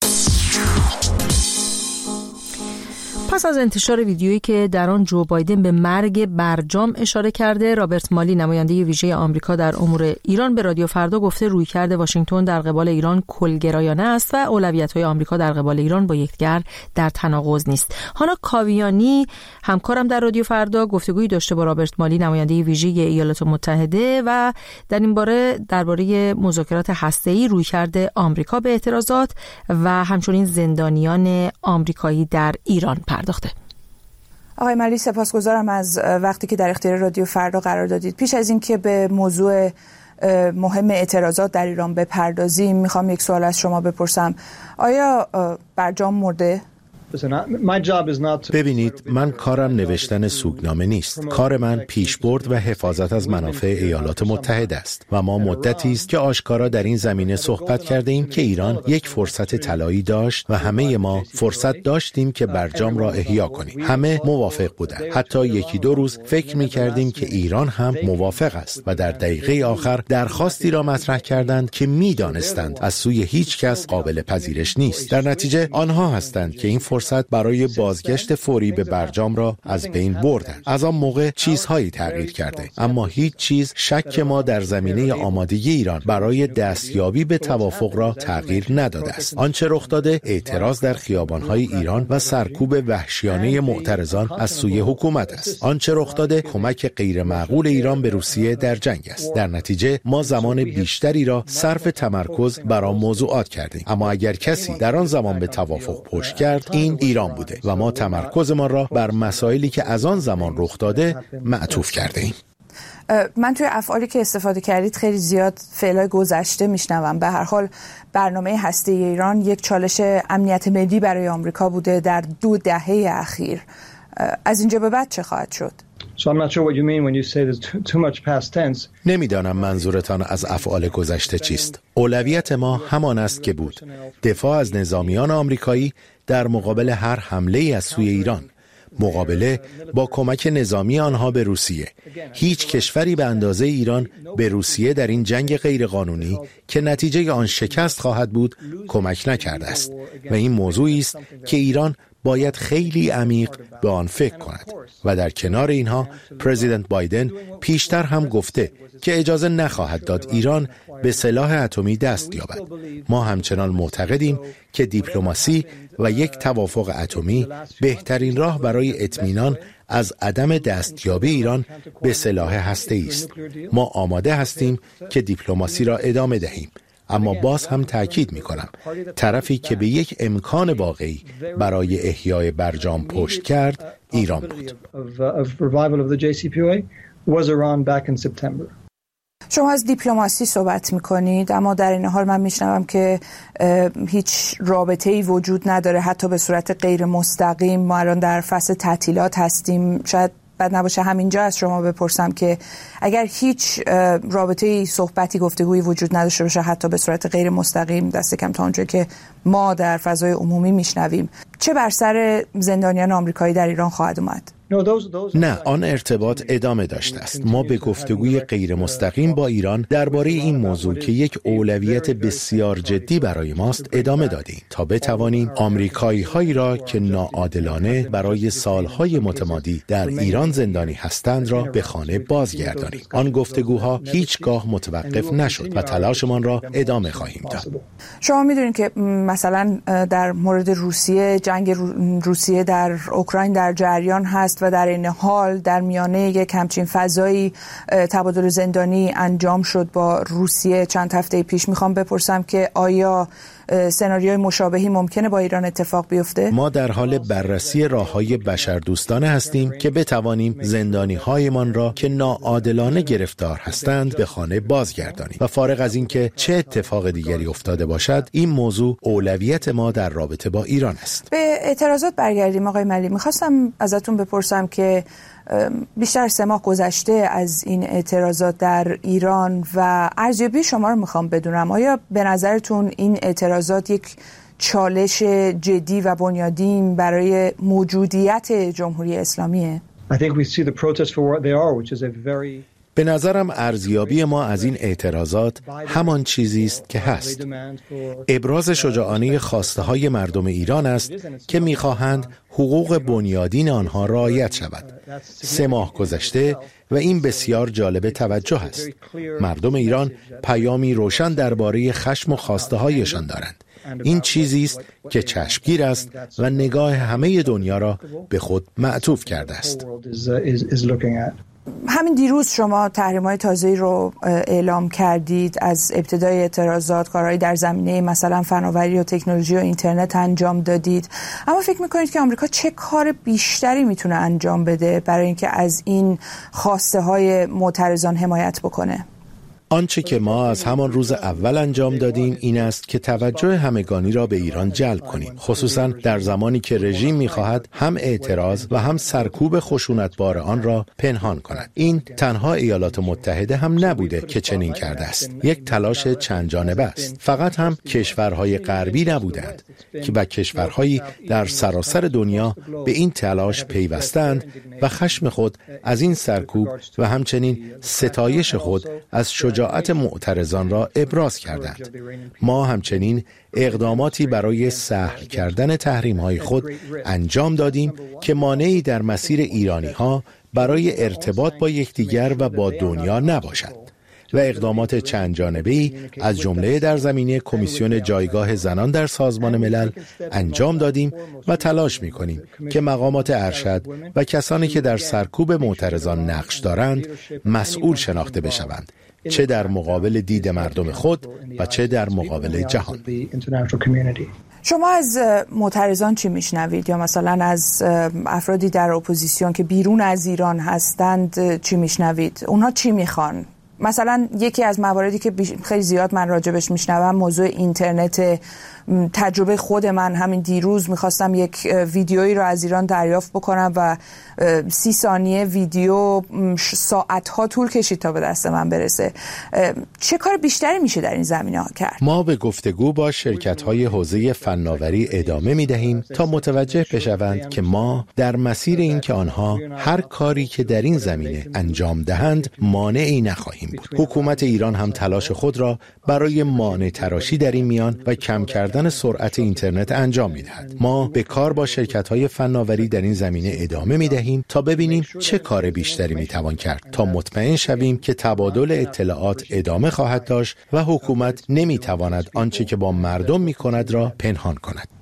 پس از انتشار ویدیویی که در آن جو بایدن به مرگ برجام اشاره کرده، رابرت مالی نماینده ویژه آمریکا در امور ایران به رادیو فردا گفته رویکرد واشنگتن در قبال ایران کلگرایانه است و اولویت‌های آمریکا در قبال ایران با یکدیگر در تناقض نیست. هانا کاویانی همکارم در رادیو فردا گفتگویی داشته با رابرت مالی نماینده ویژه ایالات متحده و در این باره درباره مذاکرات هسته‌ای، رویکرد آمریکا به اعتراضات و همچنین زندانیان آمریکایی در ایران پرداخته. آقای مالی سپاسگزارم از وقتی که در اختیار رادیو فردا قرار دادید. پیش از این که به موضوع مهم اعتراضات در ایران بپردازیم میخوام یک سوال از شما بپرسم. آیا برجام مرده؟ ببینید، من کارم نوشتن سوگنامه نیست. کار من پیشبرد و حفاظت از منافع ایالات متحده است و ما مدتی است که آشکارا در این زمینه صحبت کرده ایم که ایران یک فرصت طلایی داشت و همه ما فرصت داشتیم که برجام را احیا کنیم. همه موافق بودند. حتی 1-2 روز فکر می کردیم که ایران هم موافق است و در دقیقه آخر درخواستی را مطرح کردند که می دانستند از سوی هیچ کس قابل پذیرش نیست. در نتیجه آنها هستند که این فرصت برای بازگشت فوری به برجام را از بین بردند. از آن موقع چیزهایی تغییر کرده، اما هیچ چیز شک ما در زمینه آمادگی ایران برای دستیابی به توافق را تغییر نداده است. آنچه رخ داده اعتراض در خیابان‌های ایران و سرکوب وحشیانه معترضان از سوی حکومت است. آنچه رخ داده کمک غیر معقول ایران به روسیه در جنگ است. در نتیجه ما زمان بیشتری را صرف تمرکز بر آن موضوعات کردیم، اما اگر کسی در آن زمان به توافق پشت کرد، این ایران بوده و ما تمرکزمان را بر مسائلی که از آن زمان رخ داده معطوف کرده ایم. من توی افعالی که استفاده کردید خیلی زیاد فعلای گذشته میشنوم. به هر حال برنامه هسته ایران یک چالش امنیت ملی برای آمریکا بوده در 2 دهه اخیر. از اینجا به بعد چه خواهد شد؟ نمیدانم منظورتان از افعال گذشته چیست. اولویت ما همان است که بود: دفاع از نظامیان آمریکایی در مقابل هر حمله از سوی ایران، مقابله با کمک نظامی آنها به روسیه. هیچ کشوری به اندازه ایران به روسیه در این جنگ غیرقانونی که نتیجه آن شکست خواهد بود کمک نکرده است و این موضوعی است که ایران باید خیلی عمیق به آن فکر کند و در کنار اینها پرزیدنت بایدن پیشتر هم گفته که اجازه نخواهد داد ایران به سلاح اتمی دست یابد. ما همچنان معتقدیم که دیپلماسی و یک توافق اتمی بهترین راه برای اطمینان از عدم دستیابی ایران به سلاح هسته‌ای است. ما آماده هستیم که دیپلماسی را ادامه دهیم، اما باز هم تأکید می‌کنم طرفی که به یک امکان واقعی برای احیای برجام پشت کرد ایران بود. شما از دیپلماسی صحبت میکنید، اما در این حال من میشنوم که هیچ رابطه‌ای وجود نداره، حتی به صورت غیر مستقیم. ما الان در فصل تعطیلات هستیم، شاید بد نباشه همینجا از شما بپرسم که اگر هیچ رابطه‌ای، صحبتی، گفتگویی وجود نداشته باشه، حتی به صورت غیر مستقیم، دست کم تا اونجایی که ما در فضای عمومی میشنویم، چه بر سر زندانیان آمریکایی در ایران خواهد اومد؟ نه، آن ارتباط ادامه داشته است. ما به گفتگوی غیر مستقیم با ایران درباره این موضوع که یک اولویت بسیار جدی برای ماست ادامه دادیم تا بتوانیم آمریکایی هایی را که ناعادلانه برای سالهای متمادی در ایران زندانی هستند را به خانه بازگردانیم. آن گفتگوها هیچگاه متوقف نشد و تلاشمان را ادامه خواهیم داد. شما میدونید که مثلا در مورد روسیه، جنگ روسیه در اوکراین در جریان هست و در این حال در میانه یک همچین فضایی تبادل زندانی انجام شد با روسیه چند هفته پیش. میخوام بپرسم که آیا سناریوی مشابهی ممکنه با ایران اتفاق بیفته؟ ما در حال بررسی راه‌های بشردوستانه هستیم که بتوانیم زندانی‌هایمان را که ناعادلانه گرفتار هستند به خانه بازگردانیم و فارغ از اینکه چه اتفاق دیگری افتاده باشد، این موضوع اولویت ما در رابطه با ایران است. به اعتراضات برگردیم آقای ملی. میخواستم ازتون بپرسم که بیشتر از 3 ماه گذشته از این اعتراضات در ایران و ارزیابی شما رو میخوام بدونم. آیا به نظرتون این اعتراضات یک چالش جدی و بنیادین برای موجودیت جمهوری اسلامیه؟ به نظرم ارزیابی ما از این اعتراضات همان چیزی است که هست. ابراز شجاعانه خواسته های مردم ایران است که می‌خواهند حقوق بنیادین آنها رعایت شود. 3 ماه گذشته و این بسیار جالب توجه است. مردم ایران پیامی روشن درباره خشم و خواسته هایشان دارند. این چیزی است که چشمگیر است و نگاه همه دنیا را به خود معطوف کرده است. همین دیروز شما تحریم‌های تازه‌ای رو اعلام کردید. از ابتدای اعتراضات کارهایی در زمینه مثلا فناوری و تکنولوژی و اینترنت انجام دادید، اما فکر می‌کنید که آمریکا چه کار بیشتری میتونه انجام بده برای اینکه از این خواسته‌های معترضان حمایت بکنه؟ آنچه که ما از همان روز اول انجام دادیم این است که توجه همگانی را به ایران جلب کنیم، خصوصا در زمانی که رژیم می‌خواهد هم اعتراض و هم سرکوب خشونتبار آن را پنهان کند. این تنها ایالات متحده هم نبوده که چنین کرده است. یک تلاش چند جانبه است. فقط هم کشورهای غربی نبودند که با کشورهایی در سراسر دنیا به این تلاش پیوستند و خشم خود از این سرکوب و همچنین ستایش خود از شجاعت معترضان را ابراز کردند. ما همچنین اقداماتی برای سهل کردن تحریم‌های خود انجام دادیم که مانعی در مسیر ایرانی‌ها برای ارتباط با یکدیگر و با دنیا نباشد و اقدامات چند جانبه‌ای از جمله در زمینه کمیسیون جایگاه زنان در سازمان ملل انجام دادیم و تلاش می‌کنیم که مقامات ارشد و کسانی که در سرکوب معترضان نقش دارند مسئول شناخته بشوند، چه در مقابل دید مردم خود و چه در مقابل جهان. شما از معترضان چی میشنوید؟ یا مثلا از افرادی در اپوزیسیون که بیرون از ایران هستند چی میشنوید؟ اونها چی میخوان؟ مثلا یکی از مواردی که خیلی زیاد من راجبش میشنوم موضوع اینترنت. تجربه خود من همین دیروز میخواستم یک ویدیویی رو از ایران دریافت بکنم و 30 ثانیه ویدیو ساعتها طول کشید تا به دست من برسه. چه کار بیشتری میشه در این زمینه ها کرد؟ ما به گفتگو با شرکت‌های حوزه فناوری ادامه میدهیم تا متوجه بشوند که ما در مسیر این که آنها هر کاری که در این زمینه انجام دهند مانعی نخواهیم بود. حکومت ایران هم تلاش خود را برای مانع تراشی در این میان و کم کردن سرعت اینترنت انجام میدهد. ما به کار با شرکت‌های فناوری در این زمینه ادامه میدهیم تا ببینیم چه کار بیشتری میتوان کرد تا مطمئن شویم که تبادل اطلاعات ادامه خواهد داشت و حکومت نمیتواند آنچه که با مردم میکند را پنهان کند.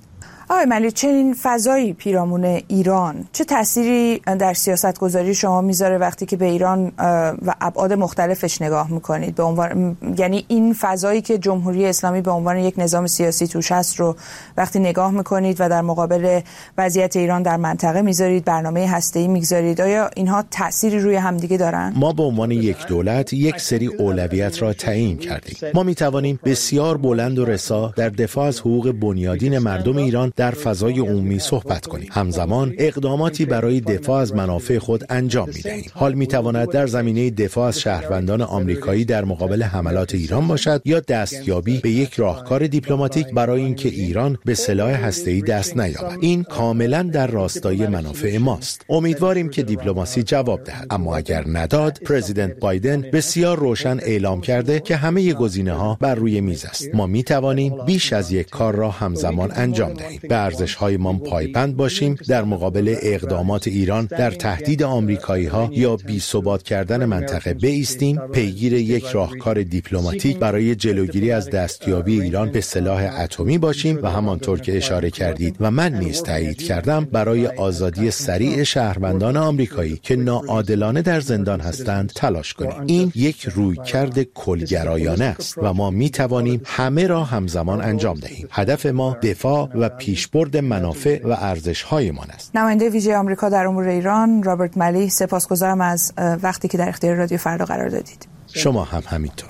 آقای ملی، چنین فضایی پیرامون ایران چه تأثیری در سیاست گذاری شما میذاره وقتی که به ایران و ابعاد مختلفش نگاه میکنید؟ به عنوان یعنی این فضایی که جمهوری اسلامی به عنوان یک نظام سیاسی توش هست رو وقتی نگاه میکنید و در مقابل وضعیت ایران در منطقه میذارید، برنامه هسته‌ای میگذارید، آیا اینها تأثیری روی همدیگه دارن؟ ما به عنوان یک دولت یک سری اولویت را تعیین کردیم. ما میتوانیم بسیار بلند و رسا در دفاع از حقوق بنیادین مردم ایران در فضای عمومی صحبت کنیم. همزمان اقداماتی برای دفاع از منافع خود انجام می‌دهیم. حال می‌تواند در زمینه دفاع از شهروندان آمریکایی در مقابل حملات ایران باشد یا دستیابی به یک راهکار دیپلماتیک برای اینکه ایران به سلاح هسته‌ای دست نیابد. این کاملاً در راستای منافع ماست. امیدواریم که دیپلماسی جواب دهد، اما اگر نداد، پرزیدنت بایدن بسیار روشن اعلام کرده که همه گزینه‌ها بر روی میز است. ما می‌توانیم بیش از یک کار را همزمان انجام دهیم. به ارزش‌هایمان پایبند باشیم، در مقابل اقدامات ایران در تهدید آمریکایی‌ها یا بی‌ثبات کردن منطقه بایستیم، پیگیر یک راهکار دیپلماتیک برای جلوگیری از دستیابی ایران به سلاح اتمی باشیم و همانطور که اشاره کردید و من نیز تایید کردم، برای آزادی سریع شهروندان آمریکایی که ناعادلانه در زندان هستند تلاش کنیم. این یک رویکرد کلگرایانه است و ما می‌توانیم همه را همزمان انجام دهیم. هدف ما دفاع و پیشبرد منافع و ارزش‌هایمان است. نماینده ویژه آمریکا در امور ایران رابرت ملی، سپاسگزارم از وقتی که در اختیار رادیو فردا قرار دادید. شما هم همینطور.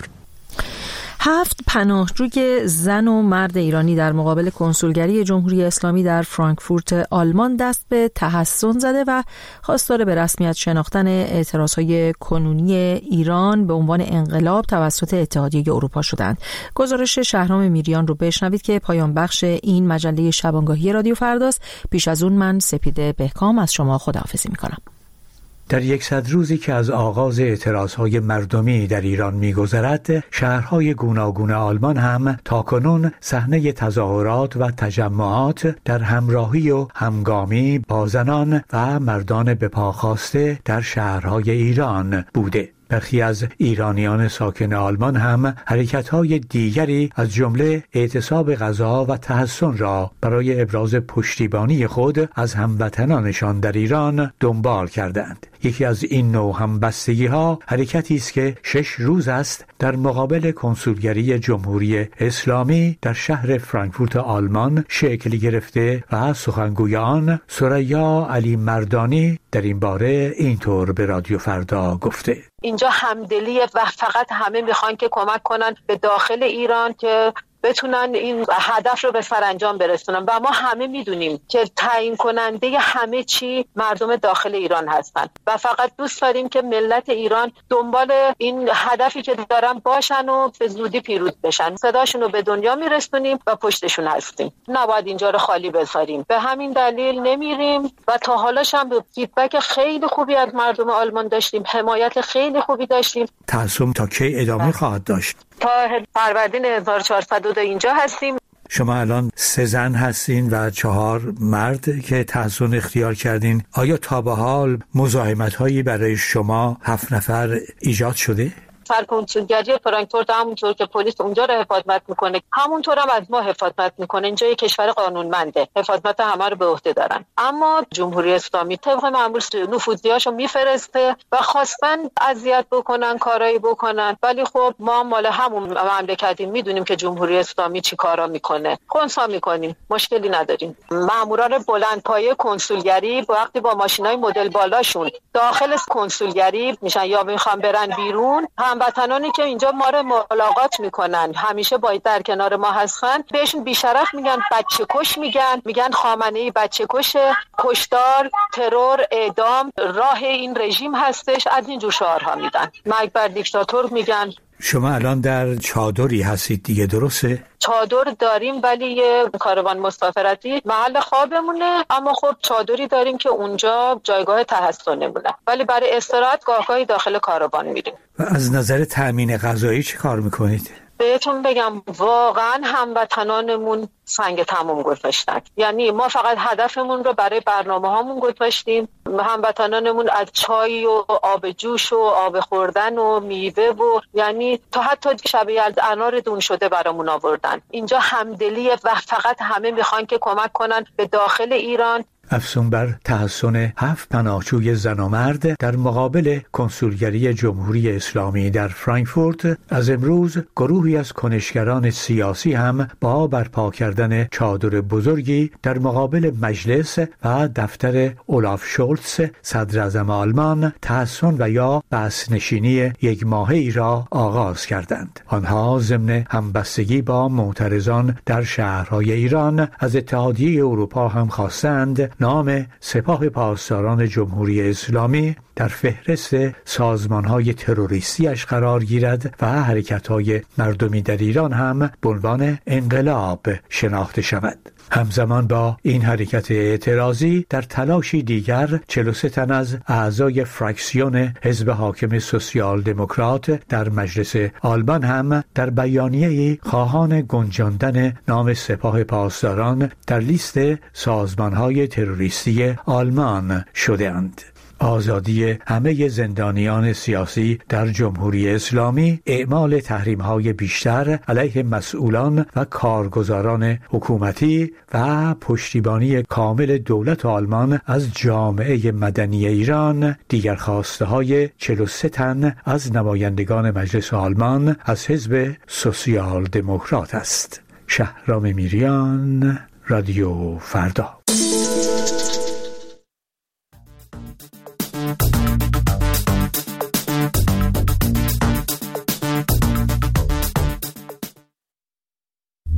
7 پناهجوی زن و مرد ایرانی در مقابل کنسولگری جمهوری اسلامی در فرانکفورت آلمان دست به تحصن زده و خواستار به رسمیت شناختن اعتراضهای کنونی ایران به عنوان انقلاب توسط اتحادیه اروپا شدند. گزارش شهرام میریان رو بشنوید که پایان بخش این مجله شبانگاهی رادیو فرداست. پیش از اون من سپیده بهکام از شما خداحافظی میکنم. در 100 روزی که از آغاز اعتراضهای مردمی در ایران می‌گذرد، شهرهای گوناگون آلمان هم تاکنون صحنه تظاهرات و تجمعات در همراهی و همگامی با زنان و مردان به پا خاسته در شهرهای ایران بوده. برخی از ایرانیان ساکن آلمان هم حرکت‌های دیگری از جمله اعتصاب غذا و تحصن را برای ابراز پشتیبانی خود از هموطنانشان در ایران دنبال کردند. یکی از این نوع همبستگی‌ها حرکتی است که 6 روز است در مقابل کنسولگری جمهوری اسلامی در شهر فرانکفورت آلمان شکل گرفته و سخنگوی آن ثریا علی مردانی در این باره اینطور به رادیو فردا گفته: اینجا همدلیه و فقط همه میخوان که کمک کنن به داخل ایران که بتونن این هدف رو به سرانجام برسونن و ما همه میدونیم که تعیین کننده همه چی مردم داخل ایران هستن و فقط دوست داریم که ملت ایران دنبال این هدفی که دارن باشن و به زودی پیروز بشن. صداشون رو به دنیا میرسونیم و پشتشون هستیم. نباید اینجا رو خالی بذاریم. به همین دلیل نمیریم و تا حالاش هم فیدبک خیلی خوبی از مردم آلمان داشتیم. حمایت خیلی خوبی داشتیم. تعصب تا کی ادامه خواهد داشت؟ تا فروردین 1402 اینجا هستیم. شما الان 3 زن هستین و 4 مرد که تحصن اختیار کردین. آیا تا به حال مزاحمت‌هایی برای شما 7 نفر ایجاد شده؟ سرکنسولگری فرانکفورت همونطور که پلیس اونجا رو حفاظت میکنه، همونطور هم از ما حفاظت میکنه. اینجا یک کشور قانونمنده، حفاظت همه رو به عهده دارن. اما جمهوری اسلامی طبق معمول نفوذیاشو میفرسته و خواستن اذیت بکنن، کارایی بکنن، ولی خب ما مال همون مملکتیم، میدونیم که جمهوری اسلامی چی کارا میکنه. خنثی میکنیم، مشکلی نداریم. ماموران بلندپایه کنسولگری وقتی با ماشینای مدل بالاشون داخل کنسولگری میشن یا میخوان برن بیرون، هموطنانی که اینجا ما رو ملاقات میکنن، همیشه باید در کنار ما هستن، بهشون بیشرف میگن، بچه کش میگن خامنه‌ای بچه کشه، کشتار، ترور، اعدام راه این رژیم هستش. از این جور شعارها میدن. مرگ بر دیکتاتور میگن. شما الان در چادری هستید دیگه، درسته؟ چادر داریم ولی یه کاروان مسافرتی محل خوابمونه، اما خب چادری داریم که اونجا جایگاه تحصنمونه، ولی برای استراحت گاهگاهی داخل کاروان میریم. و از نظر تأمین غذایی چه کار میکنید؟ بهتون بگم واقعا هموطنانمون سنگ تموم گذاشتن. یعنی ما فقط هدفمون رو برای برنامه هامون گذاشتیم، هموطنانمون از چای و آب جوش و آب خوردن و میوه و یعنی تا حتی شبیه از انار دون شده برامون آوردن. اینجا همدلیه و فقط همه میخوان که کمک کنن به داخل ایران. افزون بر تحسن 7 پناهجوی زن و مرد در مقابل کنسولگری جمهوری اسلامی در فرانکفورت، از امروز گروهی از کنشگران سیاسی هم با برپا کردن چادر بزرگی در مقابل مجلس و دفتر اولاف شولتز صدر اعظم آلمان تحسن و یا بسنشینی یک ماهه‌ای را آغاز کردند. آنها ضمن همبستگی با معترضان در شهرهای ایران از اتحادیه اروپا هم خواستند نام سپاه پاسداران جمهوری اسلامی در فهرست سازمان‌های تروریستی‌اش قرار گیرد و حرکت‌های مردمی در ایران هم به عنوان انقلاب شناخته شود. همزمان با این حرکت اعتراضی در تلاشی دیگر 43 تن از اعضای فراکسیون حزب حاکم سوسیال دموکرات در مجلس آلمان هم در بیانیه‌ای خواهان گنجاندن نام سپاه پاسداران در لیست سازمان‌های تروریستی آلمان شده‌اند. آزادی همه زندانیان سیاسی در جمهوری اسلامی، اعمال تحریم‌های بیشتر علیه مسئولان و کارگزاران حکومتی و پشتیبانی کامل دولت آلمان از جامعه مدنی ایران دیگر خواسته‌های 43 تن از نمایندگان مجلس آلمان از حزب سوسیال دموکرات است. شهرام میریان، رادیو فردا.